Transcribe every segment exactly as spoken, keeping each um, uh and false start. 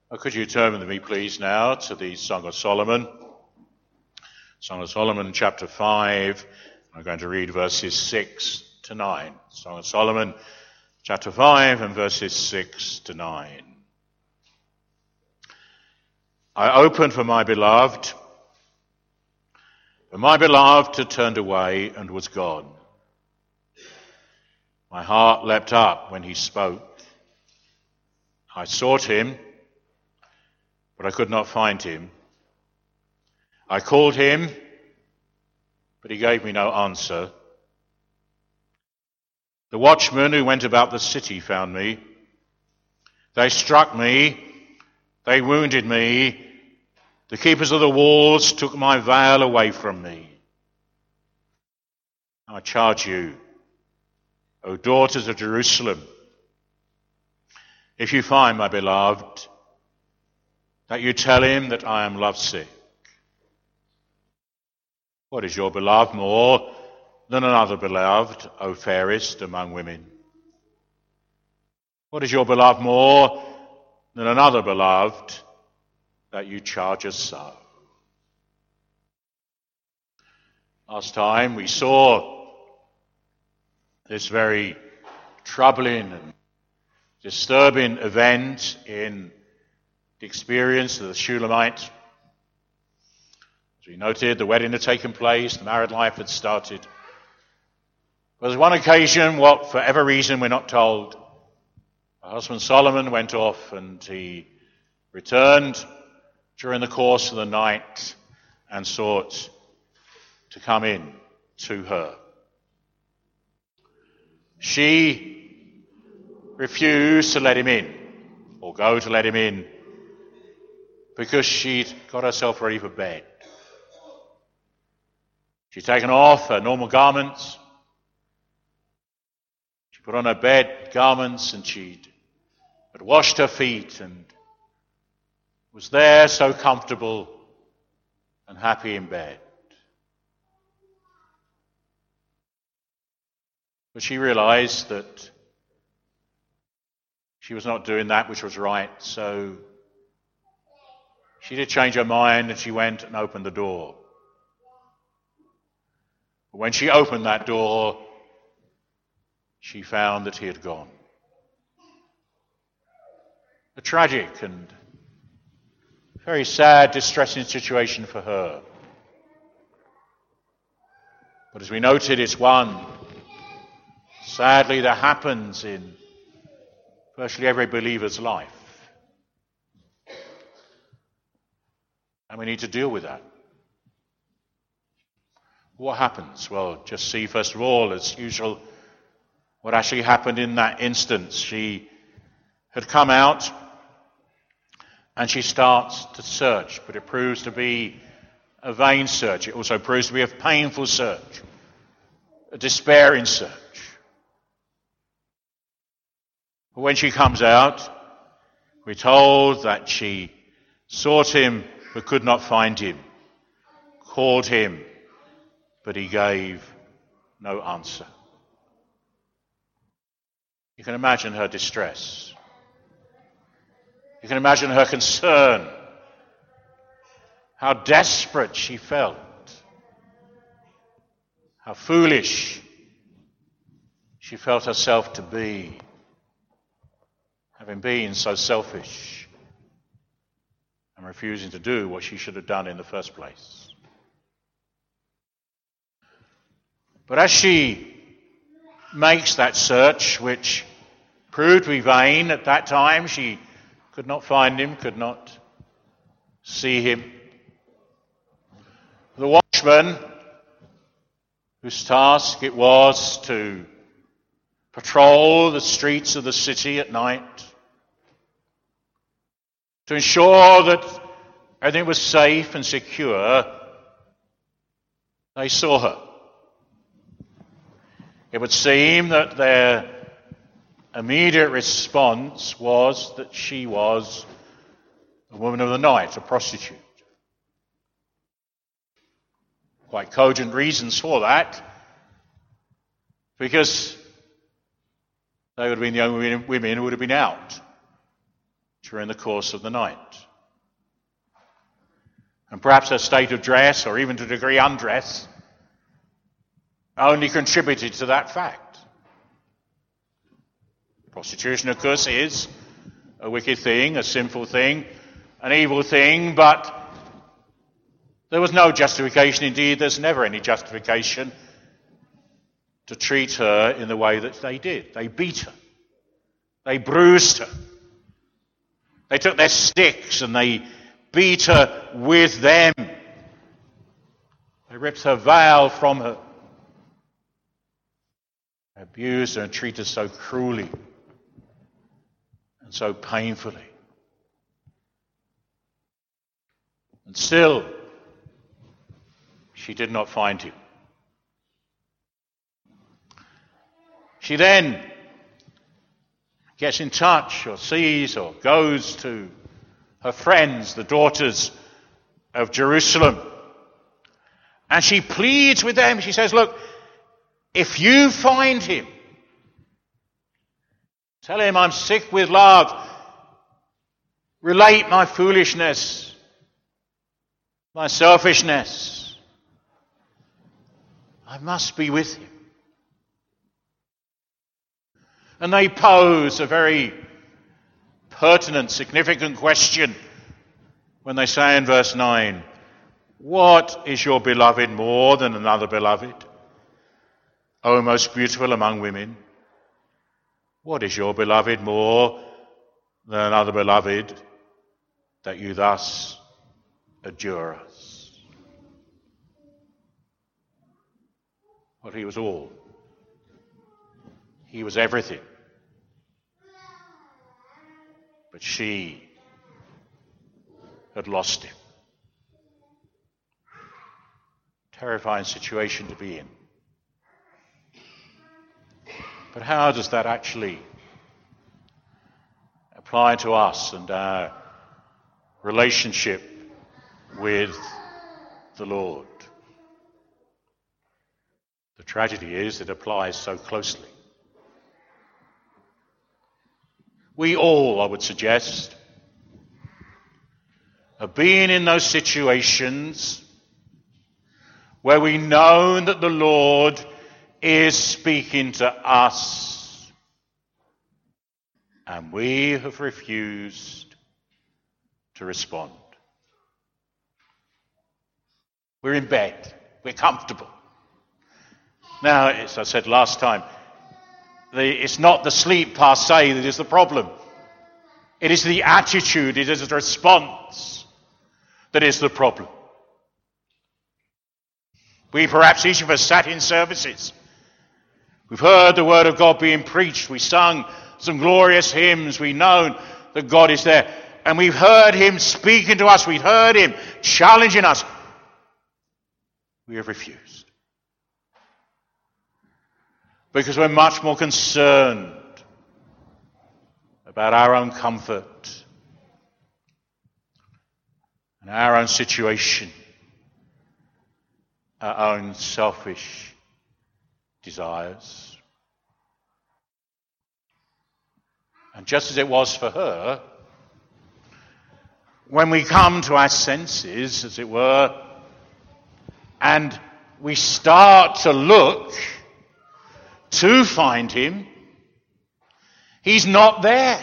Well, could you turn with me, please, now to the Song of Solomon? Song of Solomon, chapter five. I'm going to read verses six to nine. Song of Solomon, chapter five, and verses six to nine. I opened for my beloved, but my beloved had turned away and was gone. My heart leapt up when he spoke. I sought him, but I could not find him. I called him, but he gave me no answer. The watchmen who went about the city found me. They struck me, they wounded me. The keepers of the walls took my veil away from me. I charge you, O daughters of Jerusalem, if you find my beloved, that you tell him that I am lovesick. What is your beloved more than another beloved, O fairest among women? What is your beloved more than another beloved, that you charge us so? Last time we saw this very troubling and disturbing event in the experience of the Shulamite. As we noted, the wedding had taken place, the married life had started. There was one occasion, what for whatever reason we're not told, her husband Solomon went off and he returned during the course of the night and sought to come in to her. She refused to let him in, or go to let him in, because she'd got herself ready for bed. She'd taken off her normal garments. She put on her bed garments and she'd had washed her feet and was there so comfortable and happy in bed. But she realized that she was not doing that which was right, so she did change her mind and she went and opened the door. But when she opened that door, she found that he had gone. A tragic and very sad, distressing situation for her. But as we noted, it's one, sadly, that happens in virtually every believer's life. And we need to deal with that. What happens? Well, just see, first of all, as usual, what actually happened in that instance. She had come out and she starts to search, but it proves to be a vain search. It also proves to be a painful search, a despairing search. But when she comes out, we're told that she sought him but could not find him, called him, but he gave no answer. You can imagine her distress. You can imagine her concern, how desperate she felt, how foolish she felt herself to be, having been so selfish and refusing to do what she should have done in the first place. But as she makes that search, which proved to be vain at that time, she could not find him, could not see him. The watchman, whose task it was to patrol the streets of the city at night, to ensure that everything was safe and secure, they saw her. It would seem that their immediate response was that she was a woman of the night, a prostitute. Quite cogent reasons for that, because they would have been the only women who would have been out. during the course of the night. And perhaps her state of dress, or even to a degree undress, only contributed to that fact. Prostitution, of course, is a wicked thing, a sinful thing, an evil thing, but there was no justification. Indeed, there's never any justification to treat her in the way that they did. They beat her. They bruised her. They took their sticks and they beat her with them. They ripped her veil from her. They abused her and treated her so cruelly and so painfully. And still, she did not find him. She then gets in touch or sees or goes to her friends, the daughters of Jerusalem, and she pleads with them. She says, look, if you find him, tell him I'm sick with love. Relate my foolishness, my selfishness. I must be with him. And they pose a very pertinent, significant question when they say in verse nine, what is your beloved more than another beloved? O most beautiful among women, what is your beloved more than another beloved that you thus adjure us? Well, he was all. He was everything. But she had lost him. Terrifying situation to be in. But how does that actually apply to us and our relationship with the Lord? The tragedy is it applies so closely. We all, I would suggest, have been in those situations where we know that the Lord is speaking to us and we have refused to respond. We're in bed. We're comfortable. Now, as I said last time, the, it's not the sleep per se that is the problem. It is the attitude, it is the response that is the problem. We perhaps, each of us, sat in services. We've heard the word of God being preached. We sung some glorious hymns. We've known that God is there. And we've heard him speaking to us. We've heard him challenging us. We have refused. Because we're much more concerned about our own comfort and our own situation, our own selfish desires. And just as it was for her, when we come to our senses, as it were, and we start to look to find him, he's not there.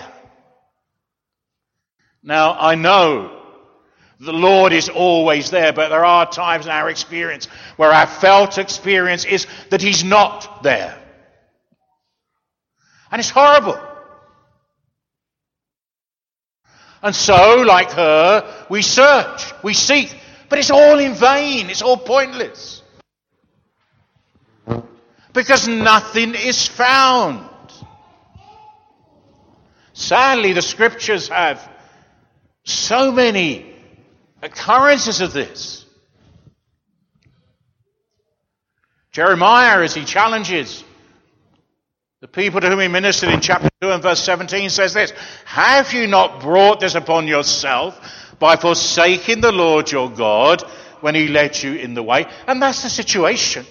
Now, I know the Lord is always there, but there are times in our experience where our felt experience is that he's not there. And it's horrible. And so, like her, we search, we seek, but it's all in vain, it's all pointless. Because nothing is found. Sadly, the scriptures have so many occurrences of this. Jeremiah, as he challenges the people to whom he ministered in chapter two and verse seventeen, says this, have you not brought this upon yourself by forsaking the Lord your God when he led you in the way? And that's the situation.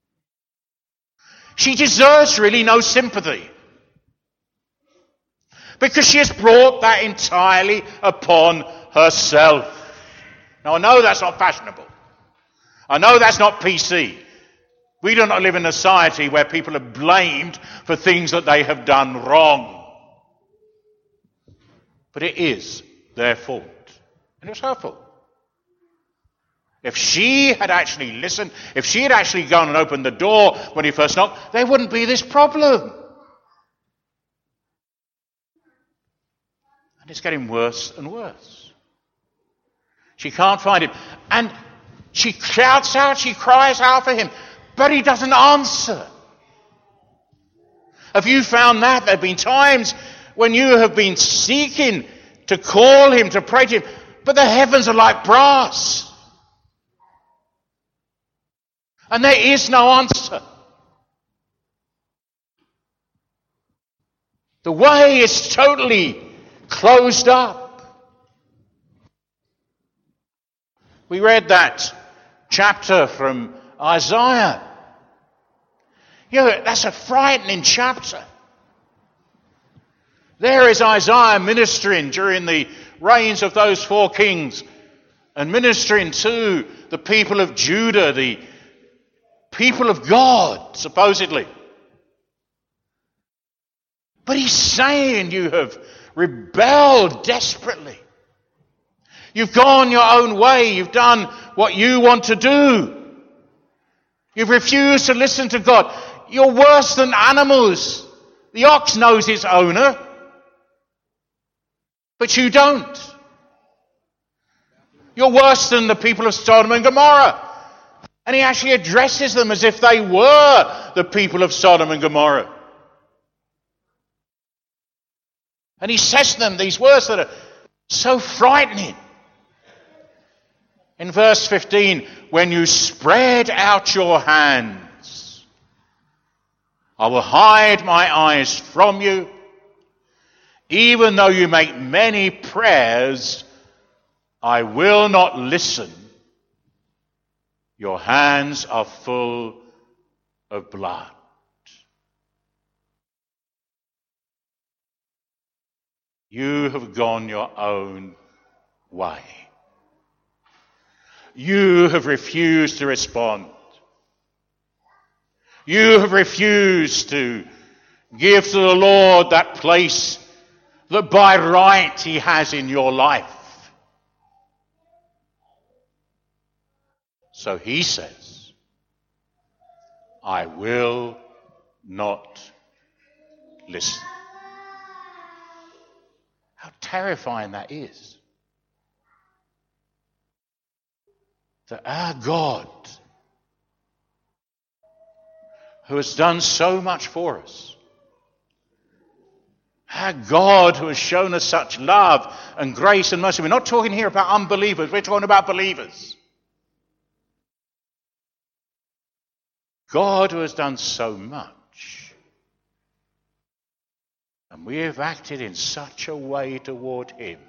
She deserves really no sympathy. because she has brought that entirely upon herself. Now, I know that's not fashionable. I know that's not P C. We do not live in a society where people are blamed for things that they have done wrong. But it is their fault. And it was her fault. If she had actually listened, if she had actually gone and opened the door when he first knocked, there wouldn't be this problem. And it's getting worse and worse. She can't find him. And she shouts out, she cries out for him, but he doesn't answer. Have you found that? There have been times when you have been seeking to call him, to pray to him, but the heavens are like brass. And there is no answer. The way is totally closed up. We read that chapter from Isaiah. You know, that's a frightening chapter. There is Isaiah ministering during the reigns of those four kings and ministering to the people of Judah, the people of God, supposedly. But he's saying you have rebelled desperately. You've gone your own way. You've done what you want to do. You've refused to listen to God. You're worse than animals. The ox knows its owner, but you don't. You're worse than the people of Sodom and Gomorrah. And he actually addresses them as if they were the people of Sodom and Gomorrah. And he says to them these words that are so frightening. In verse fifteen, when you spread out your hands, I will hide my eyes from you. Even though you make many prayers, I will not listen. Your hands are full of blood. You have gone your own way. You have refused to respond. You have refused to give to the Lord that place that by right he has in your life. So he says, I will not listen. How terrifying that is. That our God, who has done so much for us, our God who has shown us such love and grace and mercy. We're not talking here about unbelievers, we're talking about believers. God who has done so much, and we have acted in such a way toward him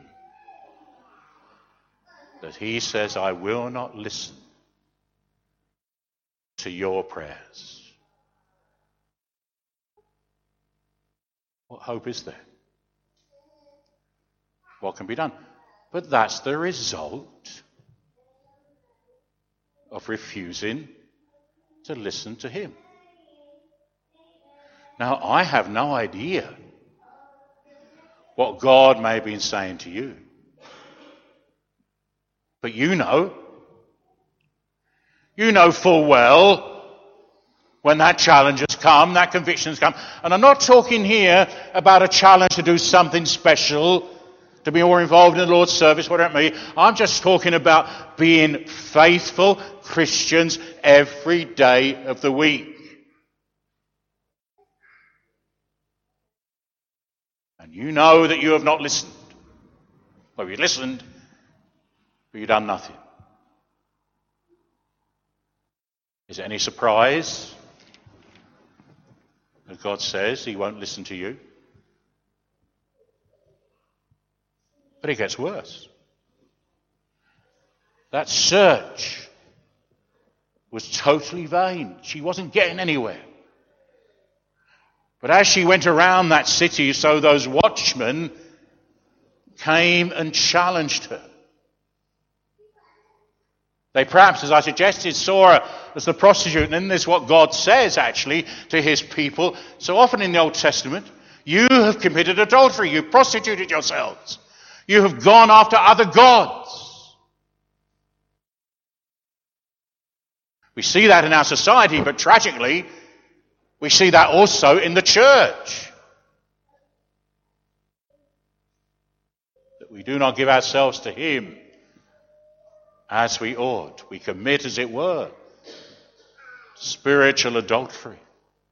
that he says, I will not listen to your prayers. What hope is there? What can be done? But that's the result of refusing to listen to him. Now, I have no idea what God may have been saying to you. But you know. You know full well when that challenge has come, that conviction has come. And I'm not talking here about a challenge to do something special, to be more involved in the Lord's service, whatever it may be. I'm just talking about being faithful Christians every day of the week. And you know that you have not listened. Well, you listened, but you've done nothing. Is it any surprise that God says he won't listen to you? But it gets worse. That search was totally vain. She wasn't getting anywhere. But as she went around that city, so those watchmen came and challenged her. They perhaps, as I suggested, saw her as the prostitute. And then there's what God says, actually, to his people. So often in the Old Testament, you have committed adultery. You prostituted yourselves. You have gone after other gods. We see that in our society, but tragically, we see that also in the church. That we do not give ourselves to him as we ought. We commit, as it were, spiritual adultery.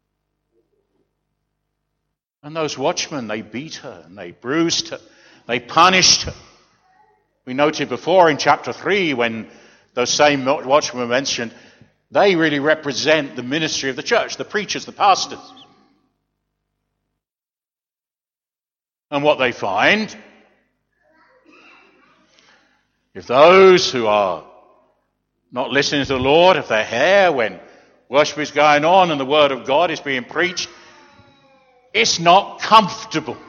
And those watchmen, they beat her and they bruised her. They punished her. We noted before in chapter three when those same watchmen were mentioned, they really represent the ministry of the church, the preachers, the pastors. And what they find, if those who are not listening to the Lord, if they're here when worship is going on and the word of God is being preached, it's not comfortable.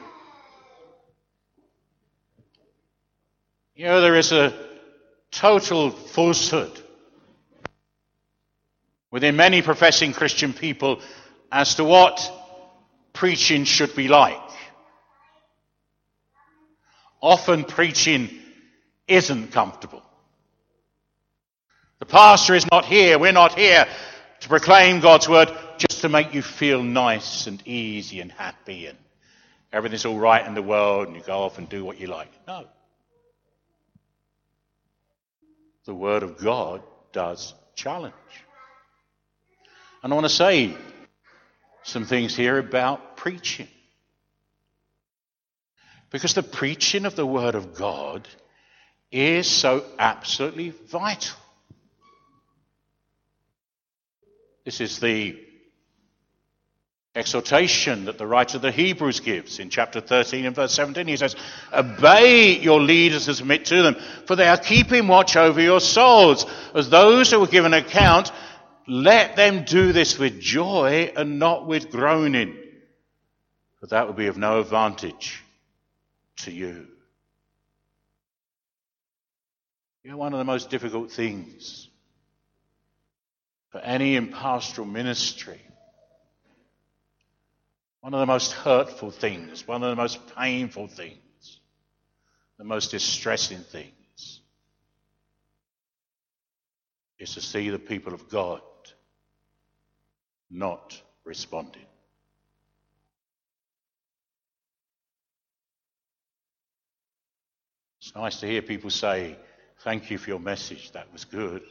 You know, there is a total falsehood within many professing Christian people as to what preaching should be like. Often preaching isn't comfortable. The pastor is not here, we're not here to proclaim God's word just to make you feel nice and easy and happy and everything's all right in the world and you go off and do what you like. No. The word of God does challenge. And I want to say some things here about preaching. Because the preaching of the word of God is so absolutely vital. This is the exhortation that the writer of the Hebrews gives in chapter thirteen and verse seventeen. He says, obey your leaders and submit to them, for they are keeping watch over your souls. As those who will give an account, let them do this with joy and not with groaning, for that would be of no advantage to you. You know, one of the most difficult things for any in pastoral ministry, one of the most hurtful things, one of the most painful things, the most distressing things, is to see the people of God not responding. It's nice to hear people say, thank you for your message, that was good.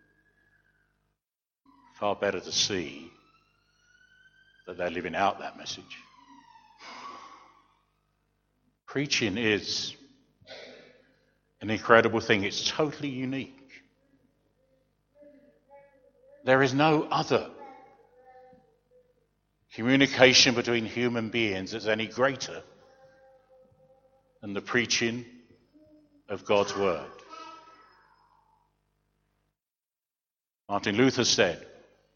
Far better to see that they're living out that message. Preaching is an incredible thing. It's totally unique. There is no other communication between human beings that's any greater than the preaching of God's word. Martin Luther said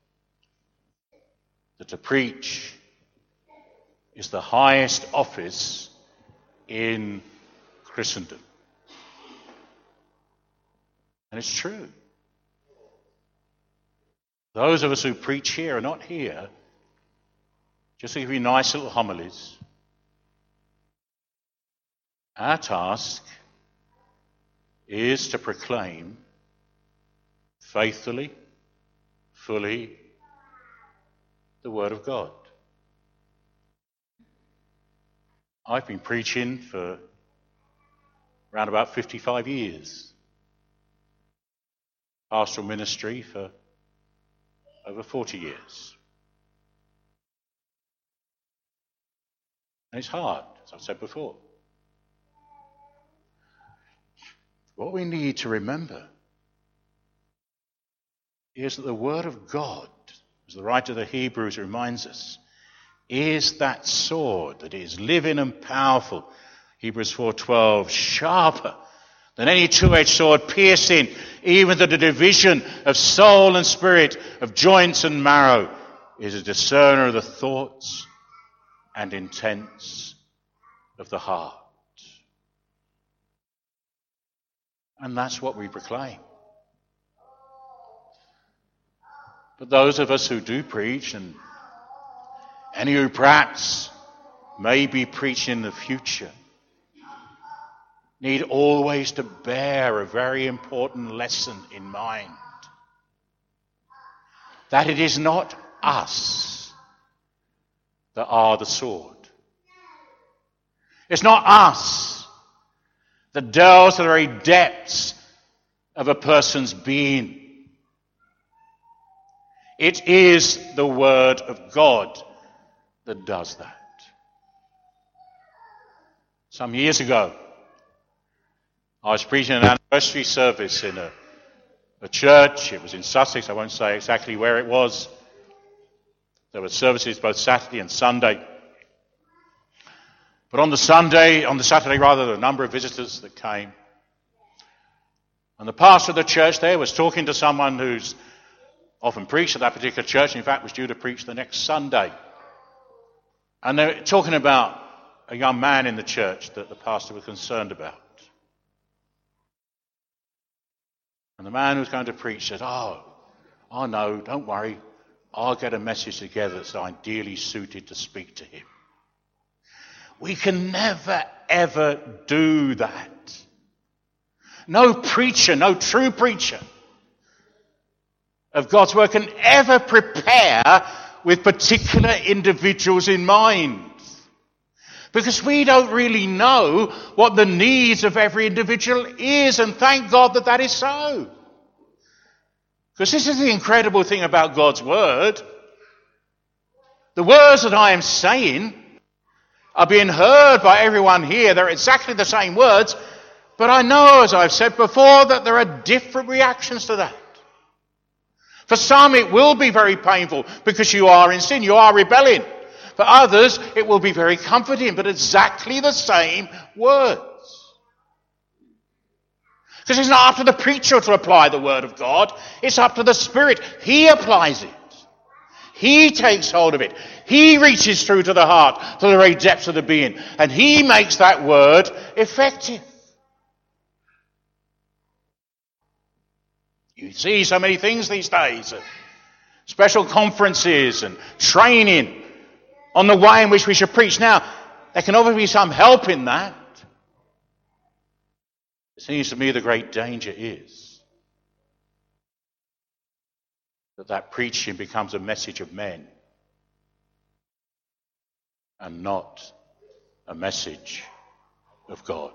that to preach is the highest office in Christendom. And it's true. Those of us who preach here are not here just to give you nice little homilies. Our task is to proclaim faithfully, fully, the Word of God. I've been preaching for around about fifty-five years. Pastoral ministry for over forty years. And it's hard, as I've said before. What we need to remember is that the Word of God, as the writer of the Hebrews reminds us, is that sword that is living and powerful. Hebrews four twelve, sharper than any two-edged sword, piercing even to the division of soul and spirit, of joints and marrow, is a discerner of the thoughts and intents of the heart. And that's what we proclaim. But those of us who do preach, and any who perhaps may be preaching in the future, need always to bear a very important lesson in mind. That it is not us that are the sword. It's not us that delves to the very depths of a person's being. It is the Word of God that does that. Some years ago, I was preaching an anniversary service in a, a church. It was in Sussex. I won't say exactly where it was. There were services both Saturday and Sunday. But on the Sunday, on the Saturday rather, there were a number of visitors that came. And the pastor of the church there was talking to someone who's often preached at that particular church, in fact was due to preach the next Sunday. And they were talking about a young man in the church that the pastor was concerned about. And the man who was going to preach said, oh, oh no, don't worry. I'll get a message together that's ideally suited to speak to him. We can never, ever do that. No preacher, no true preacher of God's word can ever prepare with particular individuals in mind. Because we don't really know what the needs of every individual is, and thank God that that is so. Because this is the incredible thing about God's word. The words that I am saying are being heard by everyone here. They're exactly the same words, but I know, as I've said before, that there are different reactions to that. For some, it will be very painful because you are in sin, you are rebelling. For others, it will be very comforting, but exactly the same words. Because it's not up to the preacher to apply the word of God. It's up to the Spirit. He applies it. He takes hold of it. He reaches through to the heart, to the very depths of the being. And he makes that word effective. You see so many things these days. Special conferences and training on the way in which we should preach. Now, there can obviously be some help in that. It seems to me the great danger is that that preaching becomes a message of men and not a message of God.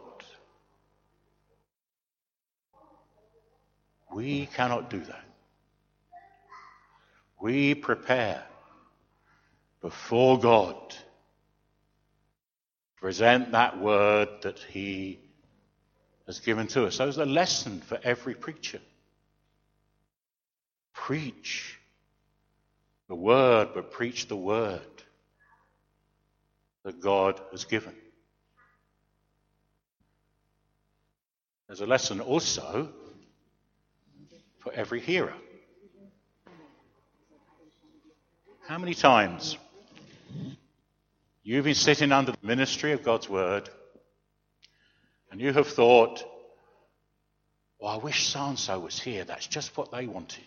We cannot do that. We prepare before God to present that word that he has given to us. So it's a lesson for every preacher. Preach the word, but preach the word that God has given. There's a lesson also for every hearer. How many times you've been sitting under the ministry of God's word and you have thought, well, I wish so-and-so was here. That's just what they wanted.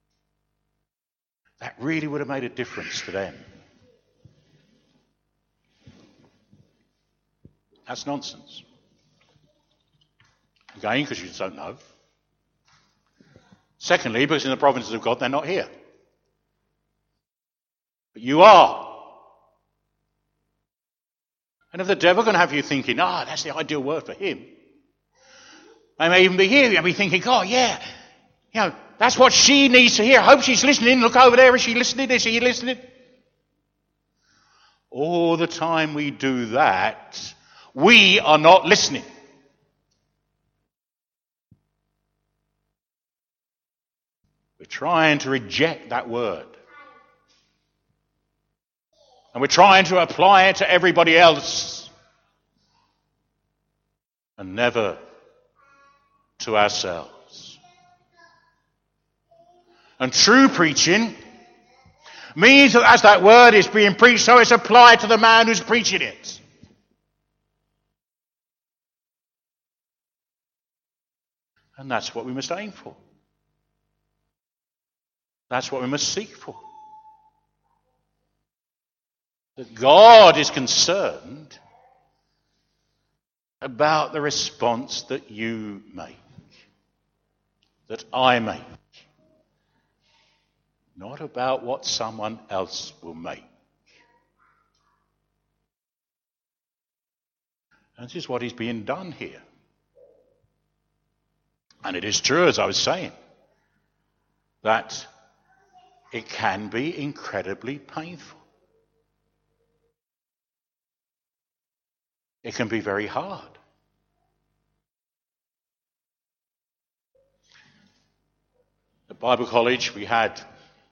That really would have made a difference to them. That's nonsense. Again, because you just don't know. Secondly, because in the provinces of God, they're not here. But you are. And if the devil can have you thinking, ah, oh, that's the ideal word for him. They may even be here and be thinking, oh, yeah, you know, that's what she needs to hear. I hope she's listening. Look over there. Is she listening? Is she listening? All the time we do that, we are not listening. We're trying to reject that word. And we're trying to apply it to everybody else. And never to ourselves. And true preaching means that as that word is being preached, so it's applied to the man who's preaching it. And that's what we must aim for. That's what we must seek for. That God is concerned about the response that you make, that I make, not about what someone else will make. And this is what is being done here. And it is true, as I was saying, that it can be incredibly painful. It can be very hard. At Bible College, we had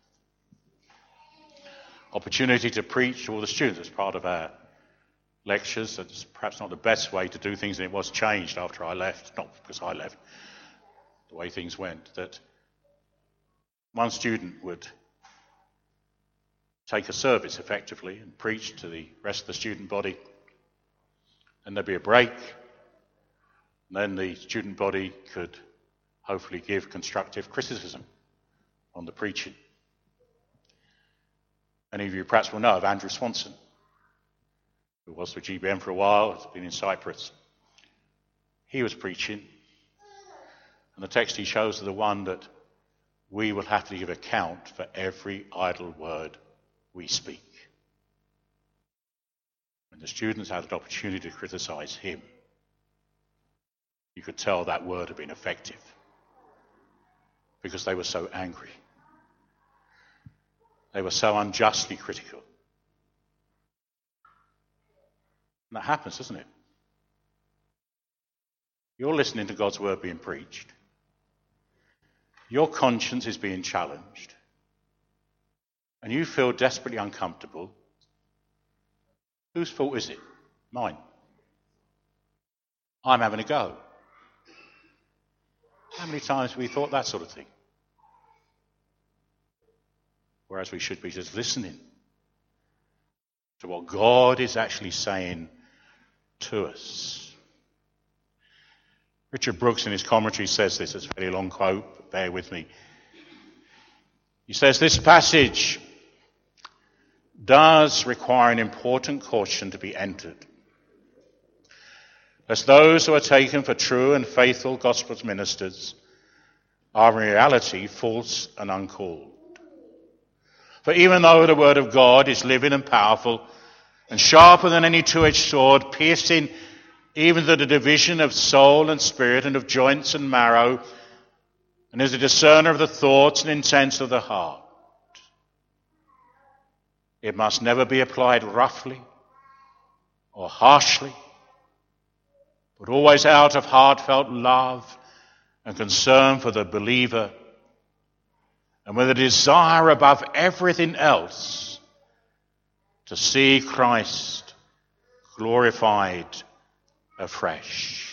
opportunity to preach to all the students as part of our lectures. That's perhaps not the best way to do things, and it was changed after I left, not because I left, the way things went, that one student would take a service effectively and preach to the rest of the student body. And there'd be a break, and then the student body could hopefully give constructive criticism on the preaching. Many of you perhaps will know of Andrew Swanson, who was with G B M for a while, has been in Cyprus. He was preaching, and the text he chose is the one that we will have to give account for every idle word we speak. When the students had an opportunity to criticize him, you could tell that word had been effective because they were so angry. They were so unjustly critical. And that happens, doesn't it? You're listening to God's word being preached. Your conscience is being challenged. And you feel desperately uncomfortable. Whose fault is it? Mine. I'm having a go. How many times have we thought that sort of thing? Whereas we should be just listening to what God is actually saying to us. Richard Brooks in his commentary says this, it's a very long quote, but bear with me. He says, this passage does require an important caution to be entered, lest those who are taken for true and faithful gospel ministers are in reality false and uncalled. For even though the word of God is living and powerful and sharper than any two-edged sword, piercing even to the division of soul and spirit and of joints and marrow, and is a discerner of the thoughts and intents of the heart, it must never be applied roughly or harshly, but always out of heartfelt love and concern for the believer, and with a desire above everything else to see Christ glorified afresh.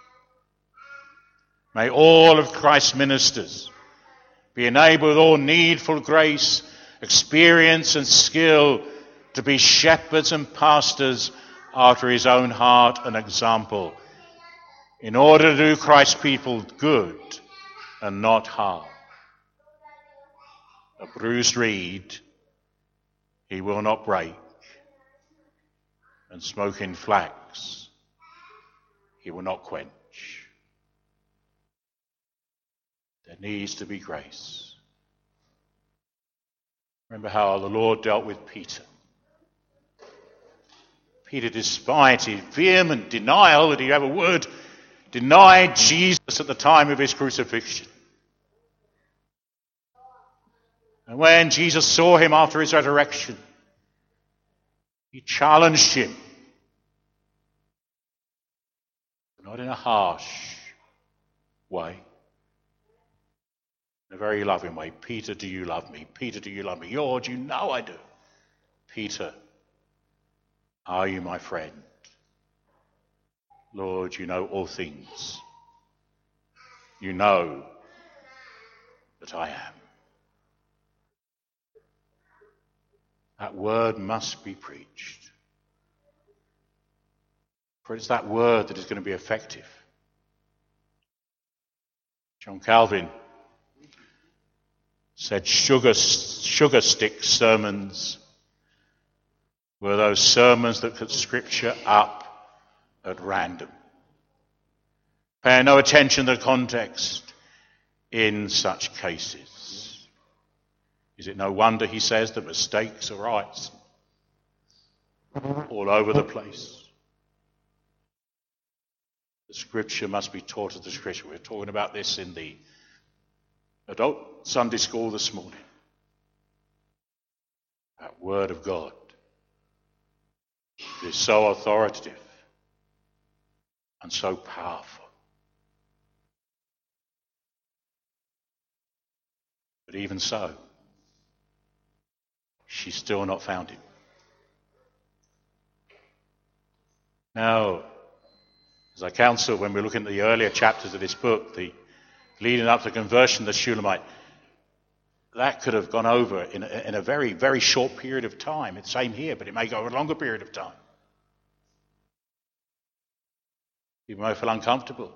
May all of Christ's ministers be enabled with all needful grace, experience and skill to be shepherds and pastors after his own heart and example, in order to do Christ's people good and not harm. A bruised reed he will not break, and smoking flax he will not quench. There needs to be grace. Remember how the Lord dealt with Peter. Peter, despite his vehement denial that he ever would, denied Jesus at the time of his crucifixion. And when Jesus saw him after his resurrection, he challenged him. Not in a harsh way. In a very loving way. Peter, do you love me? Peter, do you love me? Lord, you know I do. Peter, are you my friend? Lord, you know all things. You know that I am. That word must be preached. For it's that word that is going to be effective. John Calvin said sugar, sugar stick sermons were those sermons that put Scripture up at random, paying no attention to the context in such cases. Is it no wonder, he says, that mistakes arise all over the place? The Scripture must be taught as the Scripture. We were talking about this in the adult Sunday school this morning. That Word of God is so authoritative and so powerful. But even so, she's still not found him. Now, as I counsel when we look into the earlier chapters of this book, the leading up to the conversion of the Shulamite, that could have gone over in a, in a very, very short period of time. It's the same here, but it may go over a longer period of time. People may feel uncomfortable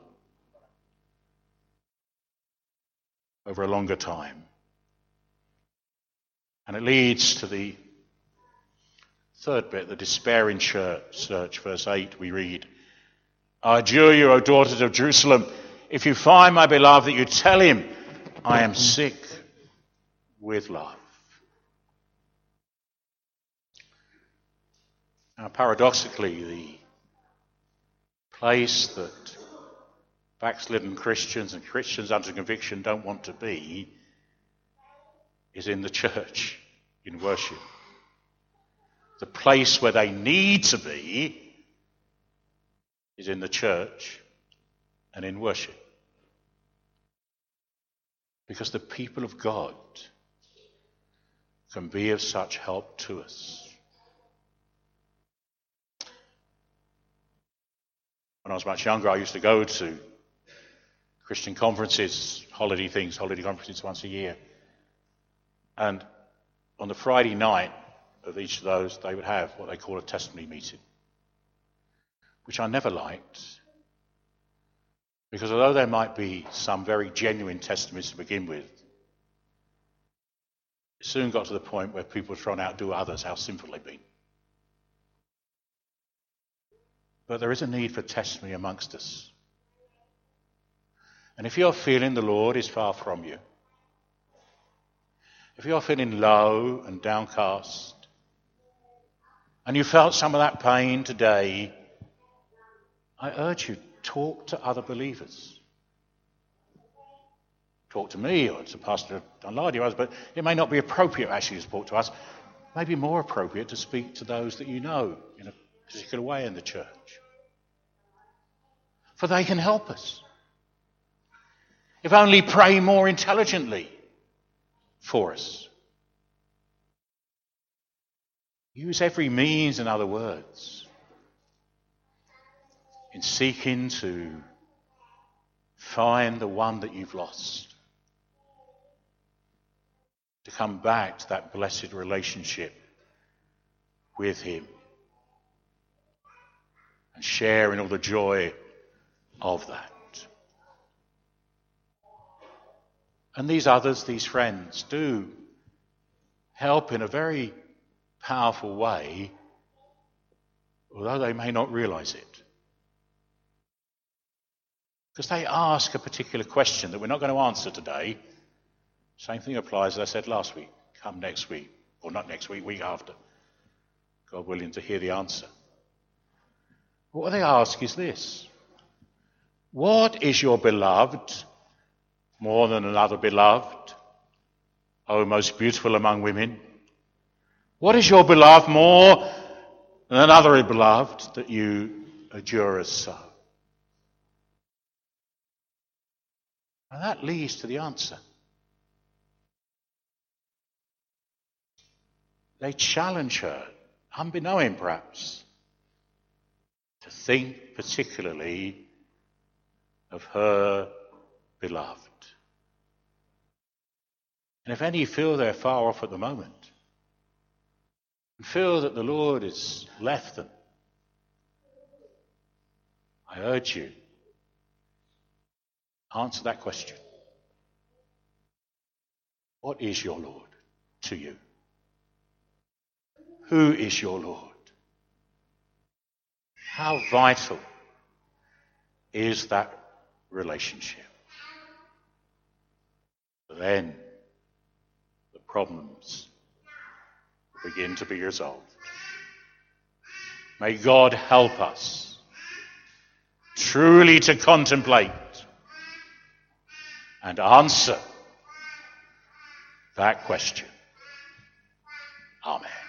over a longer time. And it leads to the third bit, the despairing search. Verse eight, we read, I adjure you, O daughters of Jerusalem, if you find my beloved, that you tell him, I am sick with love. Now, paradoxically, the place that backslidden Christians and Christians under conviction don't want to be is in the church, in worship. The place where they need to be is in the church and in worship. Because the people of God can be of such help to us. When I was much younger, I used to go to Christian conferences, holiday things, holiday conferences once a year. And on the Friday night of each of those, they would have what they call a testimony meeting, which I never liked. Because although there might be some very genuine testimonies to begin with, it soon got to the point where people were trying to outdo others how sinful they've been. But there is a need for testimony amongst us. And if you're feeling the Lord is far from you, if you're feeling low and downcast, and you felt some of that pain today, I urge you, talk to other believers. Talk to me or to Pastor Dunlady or others, but it may not be appropriate actually to talk to us. It may be more appropriate to speak to those that you know in a particular way in the church. For they can help us. If only pray more intelligently for us. Use every means, in other words, in seeking to find the one that you've lost. To come back to that blessed relationship with him. And share in all the joy of that. And these others, these friends, do help in a very powerful way, although they may not realize it. Because they ask a particular question that we're not going to answer today. Same thing applies as I said last week. Come next week, or not next week, week after. God willing to hear the answer. What they ask is this. What is your beloved more than another beloved? O most beautiful among women. What is your beloved more than another beloved that you adjure as so? And that leads to the answer. They challenge her, unbeknown perhaps, to think particularly of her beloved. And if any feel they're far off at the moment, and feel that the Lord has left them, I urge you, answer that question. What is your Lord to you? Who is your Lord? How vital is that relationship? Then the problems begin to be resolved. May God help us truly to contemplate and answer that question. Amen.